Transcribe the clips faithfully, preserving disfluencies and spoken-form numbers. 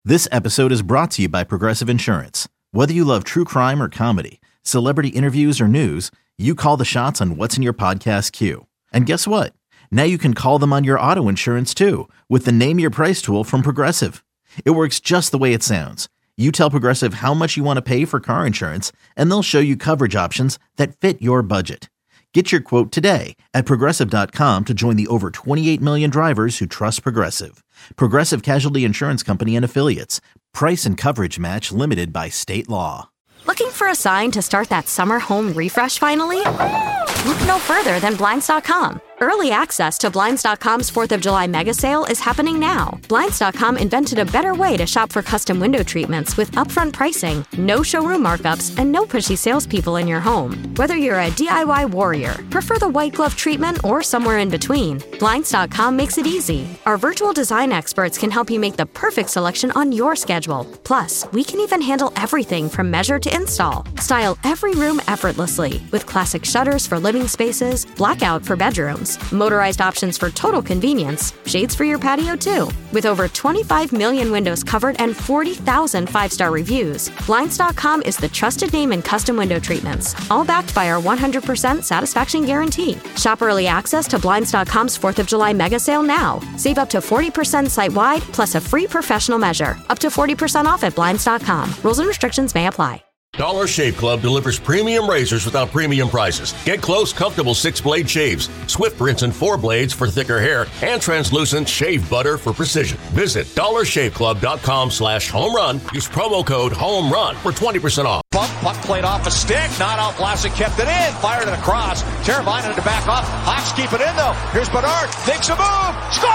This episode is brought to you by Progressive Insurance. Whether you love true crime or comedy, celebrity interviews or news, you call the shots on what's in your podcast queue. And guess what? Now you can call them on your auto insurance too with the Name Your Price tool from Progressive. It works just the way it sounds. You tell Progressive how much you want to pay for car insurance, and they'll show you coverage options that fit your budget. Get your quote today at Progressive dot com to join the over twenty-eight million drivers who trust Progressive. Progressive Casualty Insurance Company and Affiliates. Price and coverage match limited by state law. Looking for a sign to start that summer home refresh finally? Look no further than Blinds dot com. Early access to Blinds dot com's fourth of July mega sale is happening now. Blinds dot com invented a better way to shop for custom window treatments with upfront pricing, no showroom markups, and no pushy salespeople in your home. Whether you're a D I Y warrior, prefer the white glove treatment, or somewhere in between, Blinds dot com makes it easy. Our virtual design experts can help you make the perfect selection on your schedule. Plus, we can even handle everything from measure to install. Style every room effortlessly with classic shutters for living spaces, blackout for bedrooms, motorized options for total convenience, shades for your patio too. With over twenty-five million windows covered and forty thousand five-star reviews, Blinds dot com is the trusted name in custom window treatments, all backed by our one hundred percent satisfaction guarantee. Shop early access to Blinds dot com's fourth of July mega sale now. Save up to forty percent site-wide, plus a free professional measure. Up to forty percent off at Blinds dot com. Rules and restrictions may apply. Dollar Shave Club delivers premium razors without premium prices. Get close, comfortable six-blade shaves, swift rinse and four blades for thicker hair, and translucent shave butter for precision. Visit dollar shave club dot com slash home run. Use promo code home run for twenty percent off. Bump, puck played off a stick, not out. Vlasic kept it in, fired it across. Teravainen to back off. Hawks keep it in though. Here's Bedard, makes a move,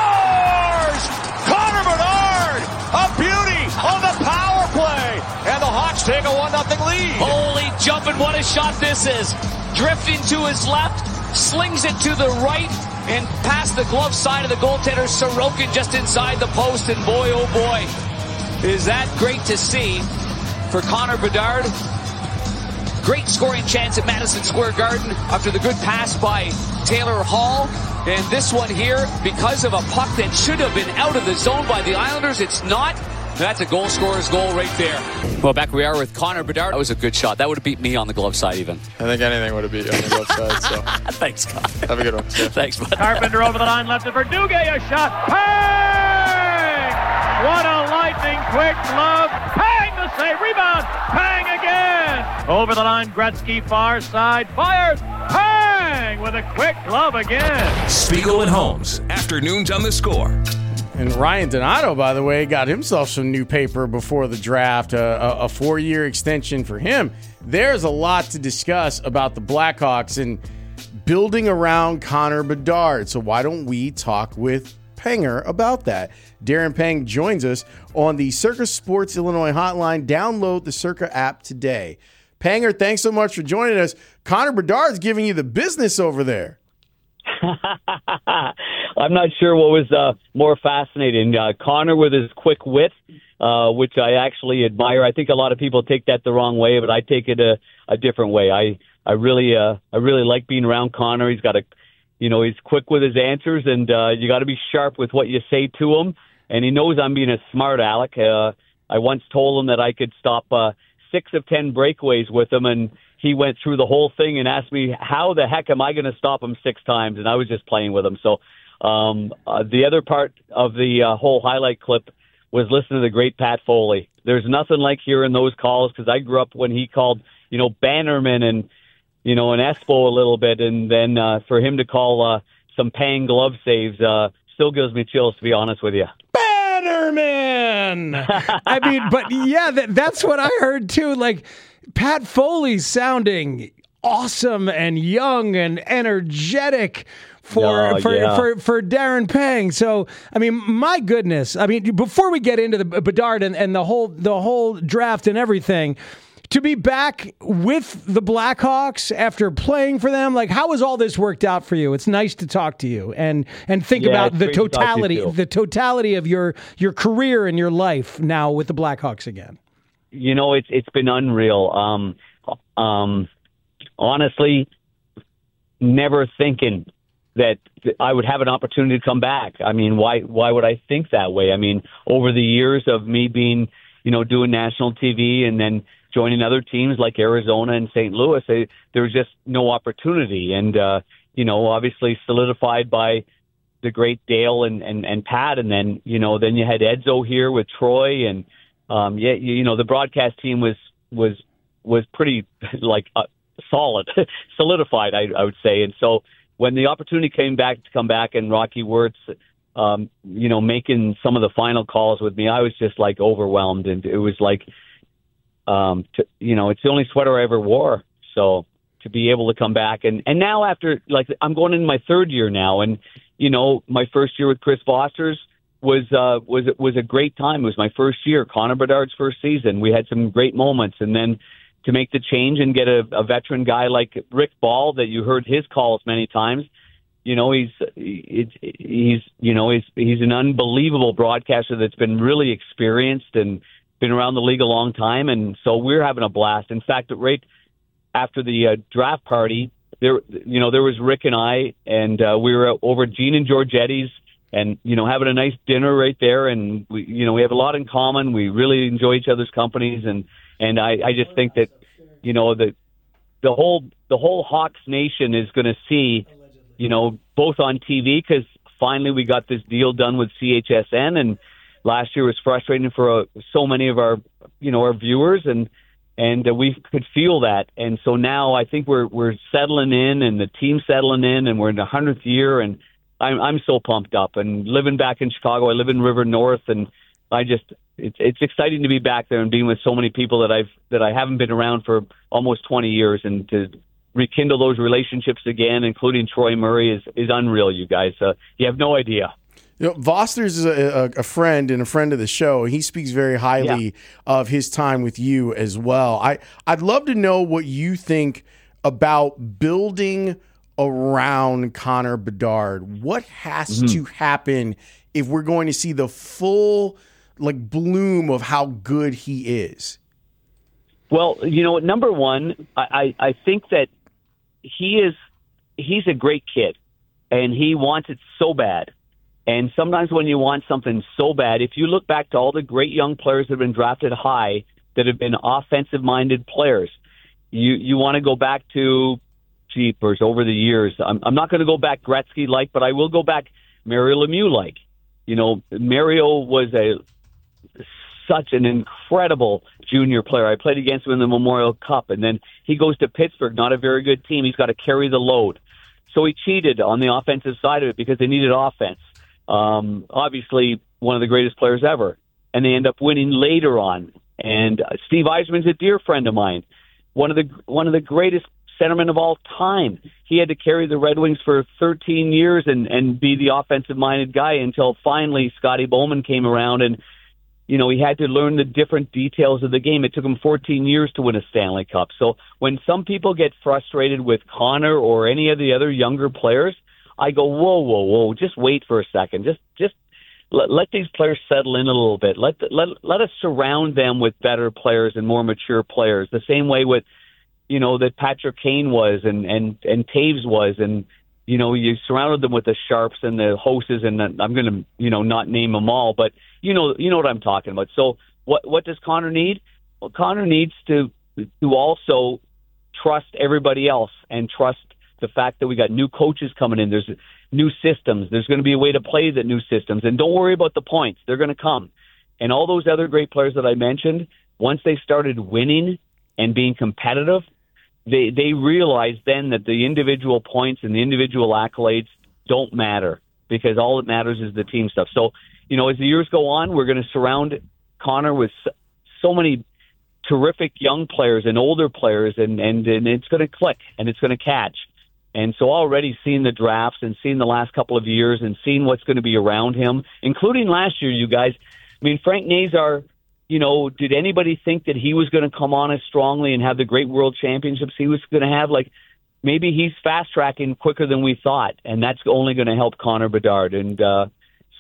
scores! Connor Bedard, a beauty on the power play, and the Hawks take a one nothing lead. Holy jumping, what a shot this is. Drifting to his left, slings it to the right, and past the glove side of the goaltender, Sorokin just inside the post, and boy, oh boy, is that great to see for Connor Bedard. Great scoring chance at Madison Square Garden after the good pass by Taylor Hall. And this one here, because of a puck that should have been out of the zone by the Islanders, it's not. That's a goal scorer's goal right there. Well, back we are with Connor Bedard. That was a good shot. That would have beat me on the glove side even. I think anything would have beat you on the glove side. So. Thanks, Connor. Have a good one. Yeah. Thanks, bud. Carpenter over the line, left it for Duguay, a shot. Pang! What a lightning quick glove. Pang, the save, rebound. Pang again. Over the line, Gretzky, far side, fires. Pang with a quick glove again. Spiegel and Holmes, afternoons on The Score. And Ryan Donato, by the way, got himself some new paper before the draft, a, a, a four-year extension for him. There's a lot to discuss about the Blackhawks and building around Connor Bedard. So why don't we talk with Panger about that? Darren Pang joins us on the Circa Sports Illinois hotline. Download the Circa app today. Panger, thanks so much for joining us. Connor Bedard's giving you the business over there. I'm not sure what was uh, more fascinating. Uh, Connor with his quick wit, uh, which I actually admire. I think a lot of people take that the wrong way, but I take it a, a different way. I I really uh, I really like being around Connor. He's got a, you know, he's quick with his answers, and uh, you got to be sharp with what you say to him. And he knows I'm being a smart aleck. Uh, I once told him that I could stop uh, six of ten breakaways with him, and he went through the whole thing and asked me, how the heck am I going to stop him six times? And I was just playing with him. So um, uh, the other part of the uh, whole highlight clip was listening to the great Pat Foley. There's nothing like hearing those calls, because I grew up when he called, you know, Bannerman and, you know, and Espo a little bit. And then uh, for him to call uh, some Pang glove saves uh, still gives me chills, to be honest with you. Bannerman! I mean, but yeah, that, that's what I heard too. Like, Pat Foley sounding awesome and young and energetic for oh, for, yeah. for for Darren Pang. So, I mean, my goodness. I mean, before we get into the Bedard and, and the whole the whole draft and everything, to be back with the Blackhawks after playing for them, like, how has all this worked out for you? It's nice to talk to you and and think yeah, about the totality to the totality of your your career and your life now with the Blackhawks again. You know, it's it's been unreal. Um, um, honestly, never thinking that I would have an opportunity to come back. I mean, why why would I think that way? I mean, over the years of me being, you know, doing national T V and then joining other teams like Arizona and Saint Louis, they, there was just no opportunity. And, uh, you know, obviously solidified by the great Dale and, and, and Pat. And then, you know, then you had Edzo here with Troy. And, um, yeah, you, you know, the broadcast team was, was, was pretty like uh, solid, solidified, I, I would say. And so when the opportunity came back to come back and Rocky Wirtz, um, you know, making some of the final calls with me, I was just like overwhelmed. And it was like, um, to, you know, it's the only sweater I ever wore. So to be able to come back and, and now after, like, I'm going into my third year now. And, you know, my first year with Chris Foster's was, uh, was, was a great time. It was my first year, Connor Bedard's first season. We had some great moments. And then to make the change and get a, a veteran guy like Rick Ball that you heard his calls many times, you know, he's, he's, he's, you know, he's, he's an unbelievable broadcaster that's been really experienced and been around the league a long time. And so we're having a blast. In fact, right after the uh, draft party, there, you know, there was Rick and I, and uh, we were over at Gene and Giorgetti's and, you know, having a nice dinner right there. And we, you know, we have a lot in common. We really enjoy each other's companies. And, And I, I just think that, you know, the the whole the whole Hawks Nation is going to see, you know, both on T V because finally we got this deal done with C H S N, and last year was frustrating for uh, so many of our, you know, our viewers, and and uh, we could feel that. And so now I think we're we're settling in, and the team's settling in, and we're in the hundredth year, and I'm I'm so pumped up. And living back in Chicago, I live in River North, and I just it's it's exciting to be back there and being with so many people that I've that I haven't been around for almost twenty years, and to rekindle those relationships again, including Troy Murray, is is unreal. You guys, uh, you have no idea. You know, Voster's is a, a, a friend and a friend of the show. He speaks very highly yeah. of his time with you as well. I I'd love to know what you think about building around Connor Bedard. What has mm-hmm. to happen if we're going to see the full like bloom of how good he is? Well, you know, number one, I, I, I think that he is he's a great kid, and he wants it so bad. And sometimes when you want something so bad, if you look back to all the great young players that have been drafted high that have been offensive-minded players, you you want to go back to Jeepers over the years. I'm, I'm not going to go back Gretzky-like, but I will go back Mario Lemieux-like. You know, Mario was a such an incredible junior player. I played against him in the Memorial Cup, and then he goes to Pittsburgh, not a very good team. He's got to carry the load. So he cheated on the offensive side of it because they needed offense. Um, obviously, one of the greatest players ever. And they end up winning later on. And uh, Steve Yzerman's a dear friend of mine. One of the one of the greatest centermen of all time. He had to carry the Red Wings for thirteen years and, and be the offensive-minded guy until finally Scotty Bowman came around, and you know, he had to learn the different details of the game. It took him fourteen years to win a Stanley Cup. So when some people get frustrated with Connor or any of the other younger players, I go, whoa, whoa, whoa, just wait for a second. Just just let, let these players settle in a little bit. Let, let, let us surround them with better players and more mature players, the same way with, you know, that Patrick Kane was and, and, and Taves was. And, you know, you surrounded them with the Sharps and the Hoses, and the, I'm going to, you know, not name them all, but you know, you know what I'm talking about. So what, what does Connor need? Well, Connor needs to, to also trust everybody else and trust the fact that we got new coaches coming in. There's new systems. There's going to be a way to play the new systems. And don't worry about the points. They're going to come. And all those other great players that I mentioned, once they started winning and being competitive, they they realized then that the individual points and the individual accolades don't matter, because all that matters is the team stuff. So, you know, as the years go on, we're going to surround Connor with so many terrific young players and older players, and, and, and it's going to click and it's going to catch. And so already seeing the drafts and seeing the last couple of years and seeing what's going to be around him, including last year, you guys, I mean, Frank Nazar, you know, did anybody think that he was going to come on as strongly and have the great world championships he was going to have? Like, maybe he's fast-tracking quicker than we thought, and that's only going to help Connor Bedard. And uh,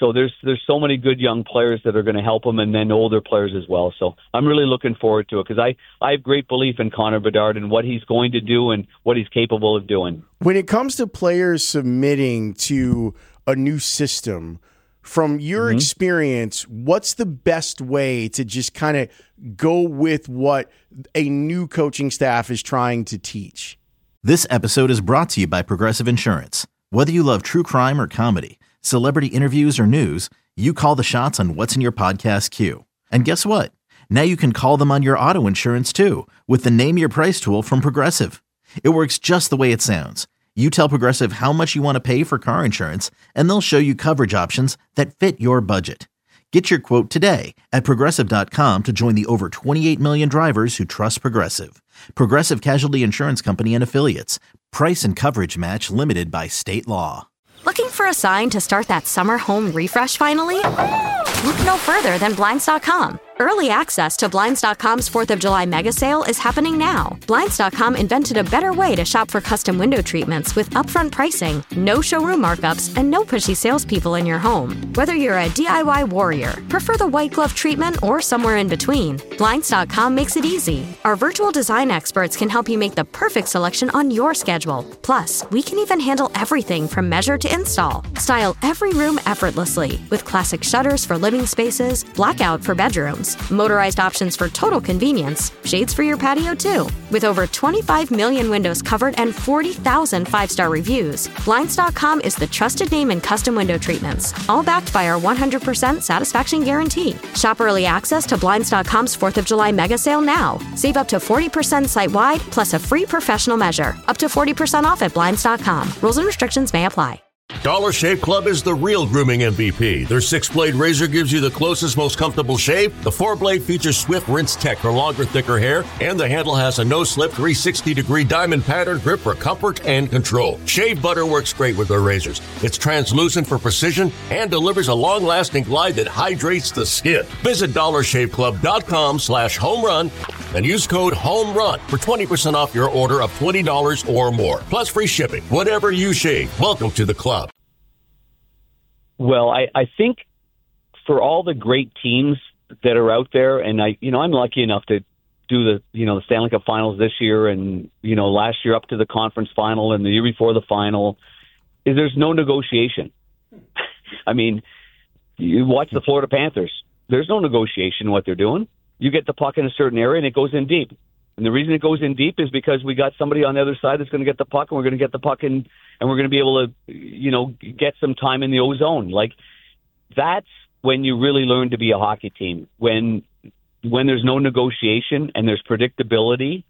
So there's there's so many good young players that are going to help him, and then older players as well. So I'm really looking forward to it because I, I have great belief in Connor Bedard and what he's going to do and what he's capable of doing. When it comes to players submitting to a new system, from your mm-hmm. experience, what's the best way to just kind of go with what a new coaching staff is trying to teach? This episode is brought to you by Progressive Insurance. Whether you love true crime or comedy, celebrity interviews or news, you call the shots on what's in your podcast queue. And guess what? Now you can call them on your auto insurance too with the Name Your Price tool from Progressive. It works just the way it sounds. You tell Progressive how much you want to pay for car insurance, and they'll show you coverage options that fit your budget. Get your quote today at Progressive dot com to join the over twenty-eight million drivers who trust Progressive. Progressive Casualty Insurance Company and Affiliates. Price and coverage match limited by state law. Looking for a sign to start that summer home refresh finally? Look no further than Blinds dot com. Early access to Blinds dot com's fourth of July mega sale is happening now. Blinds dot com invented a better way to shop for custom window treatments with upfront pricing, no showroom markups, and no pushy salespeople in your home. Whether you're a D I Y warrior, prefer the white glove treatment, or somewhere in between, Blinds dot com makes it easy. Our virtual design experts can help you make the perfect selection on your schedule. Plus, we can even handle everything from measure to install. Style every room effortlessly with classic shutters for living spaces, blackout for bedrooms, motorized options for total convenience, shades for your patio too. With over twenty-five million windows covered and forty thousand five-star reviews, Blinds dot com is the trusted name in custom window treatments, all backed by our one hundred percent satisfaction guarantee. Shop early access to Blinds dot com's fourth of July mega sale now. Save up to forty percent site-wide plus a free professional measure. Up to forty percent off at Blinds dot com. Rules and restrictions may apply. Dollar Shave Club is the real grooming M V P. Their six-blade razor gives you the closest, most comfortable shave. The four-blade features Swift Rinse Tech for longer, thicker hair, and the handle has a no-slip three hundred sixty degree diamond pattern grip for comfort and control. Shave butter works great with their razors. It's translucent for precision and delivers a long-lasting glide that hydrates the skin. Visit dollar shave club dot com slash home run and use code HOMERUN for twenty percent off your order of twenty dollars or more, plus free shipping. Whatever you shave, welcome to the club. Well, I, I think for all the great teams that are out there, and I, you know, I'm lucky enough to do the, you know, the Stanley Cup Finals this year, and you know, last year up to the conference final, and the year before the final, is there's no negotiation. I mean, you watch the Florida Panthers. There's no negotiation in what they're doing. You get the puck in a certain area, and it goes in deep. And the reason it goes in deep is because we got somebody on the other side that's going to get the puck, and we're going to get the puck in, and we're going to be able to, you know, get some time in the O-zone. Like, that's when you really learn to be a hockey team, when when there's no negotiation and there's predictability,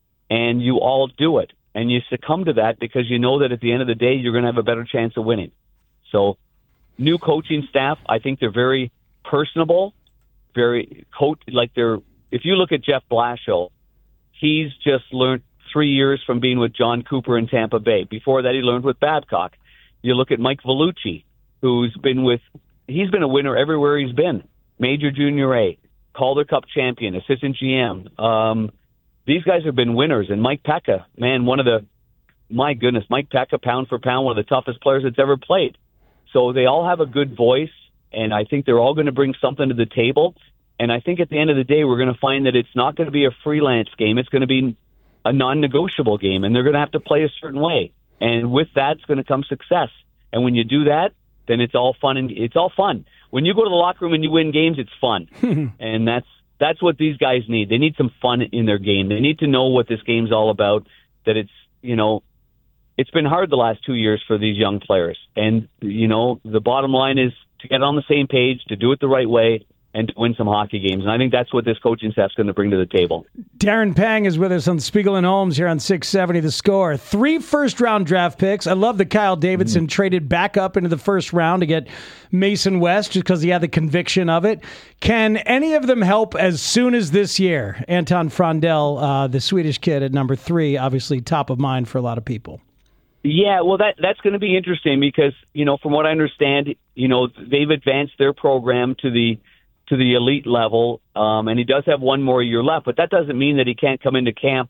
and you all do it. And you succumb to that because you know that at the end of the day, you're going to have a better chance of winning. So, new coaching staff, I think they're very personable, very coach, like they're, if you look at Jeff Blashill, he's just learned three years from being with John Cooper in Tampa Bay. Before that, he learned with Babcock. You look at Mike Vellucci, who's been with, he's been a winner everywhere he's been. Major Junior A, Calder Cup champion, assistant G M. Um, these guys have been winners. And Mike Peca, man, one of the, my goodness, Mike Peca, pound for pound, one of the toughest players that's ever played. So they all have a good voice, and I think they're all going to bring something to the table. And I think at the end of the day, we're going to find that it's not going to be a freelance game. It's going to be a non-negotiable game, and they're going to have to play a certain way. And with that, it's going to come success. And when you do that, then it's all fun. And it's all fun. When you go to the locker room and you win games, it's fun. And that's that's what these guys need. They need some fun in their game. They need to know what this game's all about, that it's, you know, it's been hard the last two years for these young players. And, you know, the bottom line is to get on the same page, to do it the right way, and to win some hockey games. And I think that's what this coaching staff's going to bring to the table. Darren Pang is with us on Spiegel and Holmes here on six seventy The Score. Three first-round draft picks. I love that Kyle Davidson mm-hmm. traded back up into the first round to get Mason West just because he had the conviction of it. Can any of them help as soon as this year? Anton Frondell, uh, the Swedish kid at number three, obviously top of mind for a lot of people. Yeah, well, that that's going to be interesting because, you know, from what I understand, you know, they've advanced their program to the to the elite level, um, and he does have one more year left, but that doesn't mean that he can't come into camp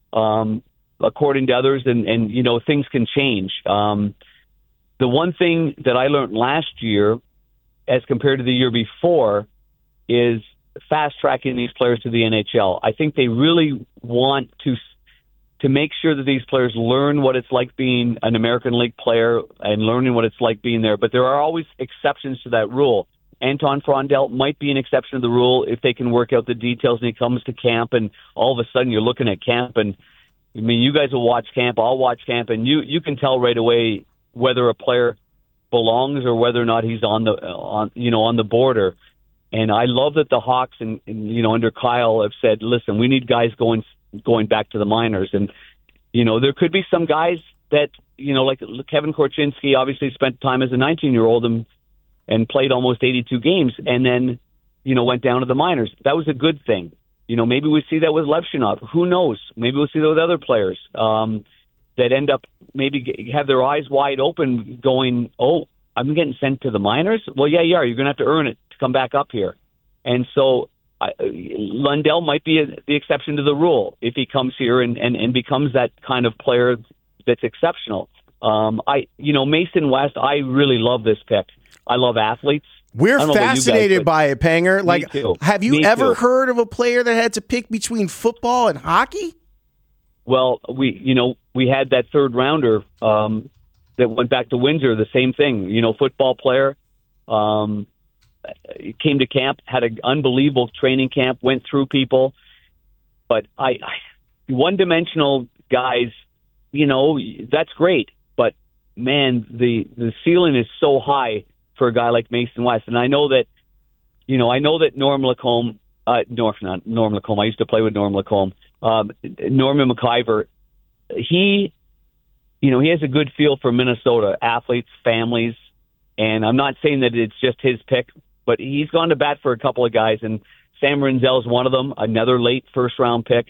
um, according to others, and, and, you know, things can change. Um, the one thing that I learned last year as compared to the year before, is fast-tracking these players to the N H L. I think they really want to to make sure that these players learn what it's like being an American League player and learning what it's like being there. But there are always exceptions to that rule. Anton Frondel might be an exception to the rule if they can work out the details and he comes to camp and all of a sudden you're looking at camp and, I mean, you guys will watch camp, I'll watch camp, and you, you can tell right away whether a player belongs or whether or not he's on the, on you know, on the border. And I love that the Hawks and, and you know, under Kyle have said, listen, we need guys going going back to the minors. And, you know, there could be some guys that, you know, like Kevin Korchinski obviously spent time as a nineteen-year-old and, and played almost eighty-two games and then, you know, went down to the minors. That was a good thing. You know, maybe we see that with Levshinov. Who knows? Maybe we'll see that with other players um, that end up maybe have their eyes wide open going, oh, I'm getting sent to the minors? Well, yeah, you are. You're going to have to earn it to come back up here. And so I, Lundell might be a, the exception to the rule if he comes here and, and, and becomes that kind of player that's exceptional. Um, I, you know, Mason West, I really love this pick. I love athletes. We're fascinated guys, by it, Panger. Like, have you me ever too. heard of a player that had to pick between football and hockey? Well, we, you know, we had that third rounder um, that went back to Windsor. The same thing, you know, football player. Um, came to camp, had an unbelievable training camp, went through people. But I, I one-dimensional guys, you know, that's great. But, man, the, the ceiling is so high for a guy like Mason West. And I know that, you know, I know that Norm Lacombe, uh, Norm, not Norm Lacombe, I used to play with Norm Lacombe, um, Norman McIver, he, you know, he has a good feel for Minnesota, athletes, families. And I'm not saying that it's just his pick, but he's gone to bat for a couple of guys, and Sam Rinzel's one of them, another late first-round pick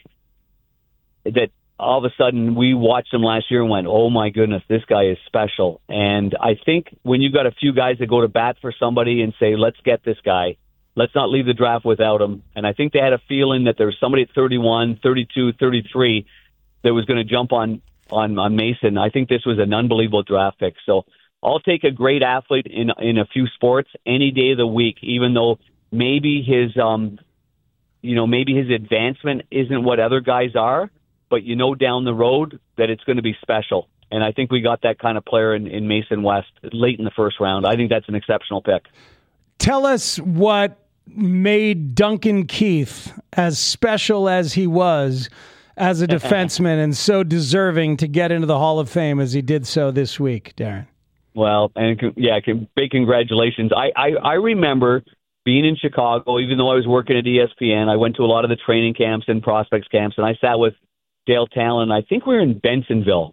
that all of a sudden we watched him last year and went, oh, my goodness, this guy is special. And I think when you've got a few guys that go to bat for somebody and say, let's get this guy, let's not leave the draft without him. And I think they had a feeling that there was somebody at thirty-one, thirty-two, thirty-three that was going to jump on, on, on Mason. I think this was an unbelievable draft pick. So I'll take a great athlete in in a few sports any day of the week, even though maybe his, um, you know, maybe his advancement isn't what other guys are, but you know down the road that it's going to be special. And I think we got that kind of player in, in Mason West late in the first round. I think that's an exceptional pick. Tell us what made Duncan Keith as special as he was as a defenseman and so deserving to get into the Hall of Fame as he did so this week, Darren. Well, and yeah, big congratulations. I, I, I remember being in Chicago, even though I was working at E S P N. I went to a lot of the training camps and prospects camps, and I sat with Dale Talon. I think we were in Bensonville,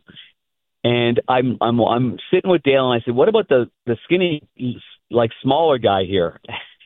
and I'm I'm I'm sitting with Dale, and I said, "What about the the skinny, like smaller guy here?"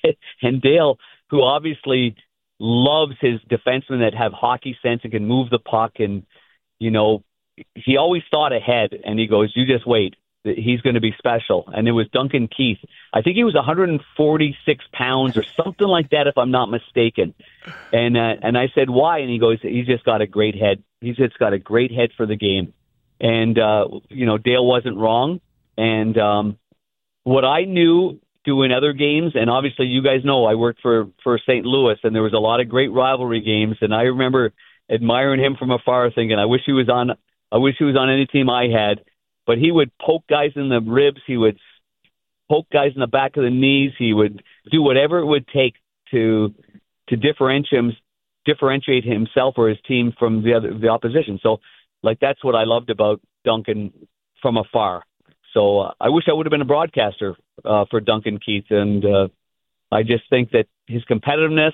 And Dale, who obviously loves his defensemen that have hockey sense and can move the puck, and you know, he always thought ahead. And he goes, "You just wait. He's going to be special." And it was Duncan Keith. I think he was one hundred forty-six pounds or something like that, if I'm not mistaken. And uh, and I said, why? And he goes, he's just got a great head. He's just got a great head for the game. And, uh, you know, Dale wasn't wrong. And um, what I knew doing other games, and obviously you guys know I worked for, for Saint Louis, and there was a lot of great rivalry games. And I remember admiring him from afar, thinking, I wish he was on, I wish he was on any team I had. But he would poke guys in the ribs. He would poke guys in the back of the knees. He would do whatever it would take to to differentiate him, differentiate himself or his team from the other the opposition. So, like that's what I loved about Duncan from afar. So uh, I wish I would have been a broadcaster uh, for Duncan Keith, and uh, I just think that his competitiveness,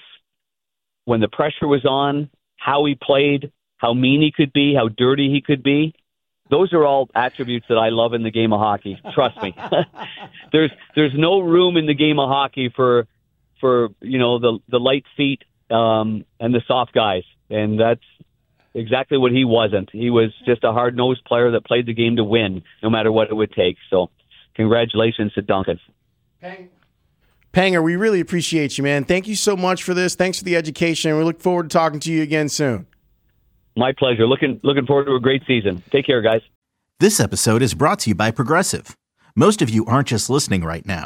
when the pressure was on, how he played, how mean he could be, how dirty he could be. Those are all attributes that I love in the game of hockey. Trust me. there's there's no room in the game of hockey for for you know the the light feet um, and the soft guys, and that's exactly what he wasn't. He was just a hard nosed player that played the game to win, no matter what it would take. So, congratulations to Duncan. Panger, we really appreciate you, man. Thank you so much for this. Thanks for the education. We look forward to talking to you again soon. My pleasure. Looking looking forward to a great season. Take care, guys. This episode is brought to you by Progressive. Most of you aren't just listening right now.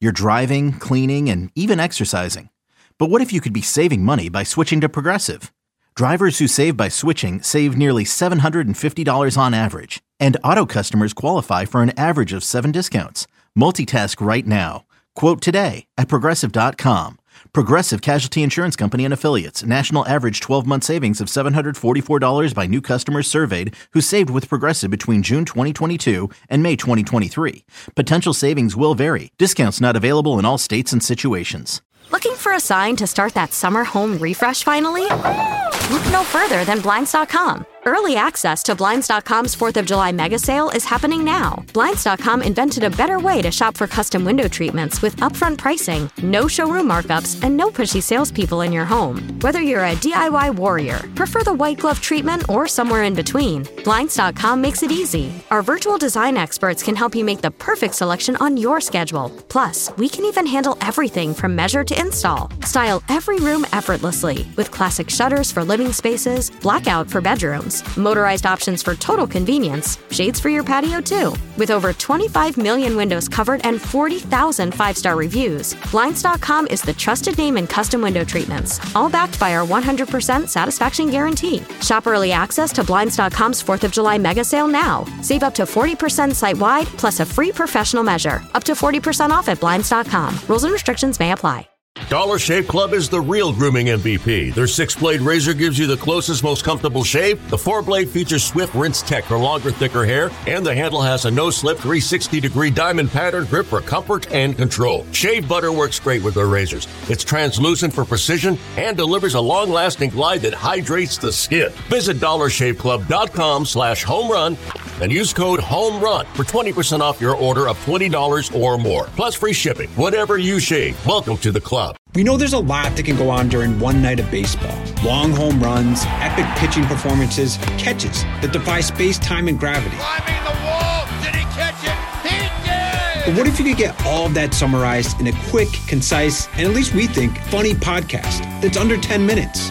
You're driving, cleaning, and even exercising. But what if you could be saving money by switching to Progressive? Drivers who save by switching save nearly seven hundred fifty dollars on average, and auto customers qualify for an average of seven discounts. Multitask right now. Quote today at Progressive dot com. Progressive Casualty Insurance Company and Affiliates. National average twelve-month savings of seven hundred forty-four dollars by new customers surveyed who saved with Progressive between June twenty twenty-two and May twenty twenty-three. Potential savings will vary. Discounts not available in all states and situations. Looking for a sign to start that summer home refresh finally? Look no further than Blinds dot com. Early access to Blinds dot com's fourth of July mega sale is happening now. Blinds dot com invented a better way to shop for custom window treatments with upfront pricing, no showroom markups, and no pushy salespeople in your home. Whether you're a D I Y warrior, prefer the white glove treatment, or somewhere in between, Blinds dot com makes it easy. Our virtual design experts can help you make the perfect selection on your schedule. Plus, we can even handle everything from measure to install. Style every room effortlessly with classic shutters for living spaces, blackout for bedrooms, motorized options for total convenience, shades for your patio too. With over twenty-five million windows covered and forty thousand five-star reviews, Blinds dot com is the trusted name in custom window treatments, all backed by our one hundred percent satisfaction guarantee. Shop early access to Blinds dot com's fourth of July mega sale now. Save up to forty percent site-wide, plus a free professional measure. Up to forty percent off at Blinds dot com. Rules and restrictions may apply. Dollar Shave Club is the real grooming M V P. Their six-blade razor gives you the closest, most comfortable shave. The four-blade features Swift Rinse Tech for longer, thicker hair, and the handle has a no-slip three hundred sixty degree diamond pattern grip for comfort and control. Shave butter works great with their razors. It's translucent for precision and delivers a long-lasting glide that hydrates the skin. Visit dollar shave club dot com slash home run and use code HOMERUN for twenty percent off your order of twenty dollars or more, plus free shipping. Whatever you shave, welcome to the club. We know there's a lot that can go on during one night of baseball. Long home runs, epic pitching performances, catches that defy space, time, and gravity. Climbing the wall, did he catch it? He did! But what if you could get all of that summarized in a quick, concise, and at least we think, funny podcast that's under ten minutes?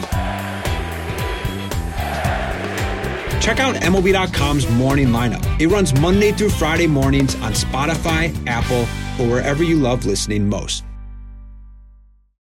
Check out M L B dot com's Morning Lineup. It runs Monday through Friday mornings on Spotify, Apple, or wherever you love listening most.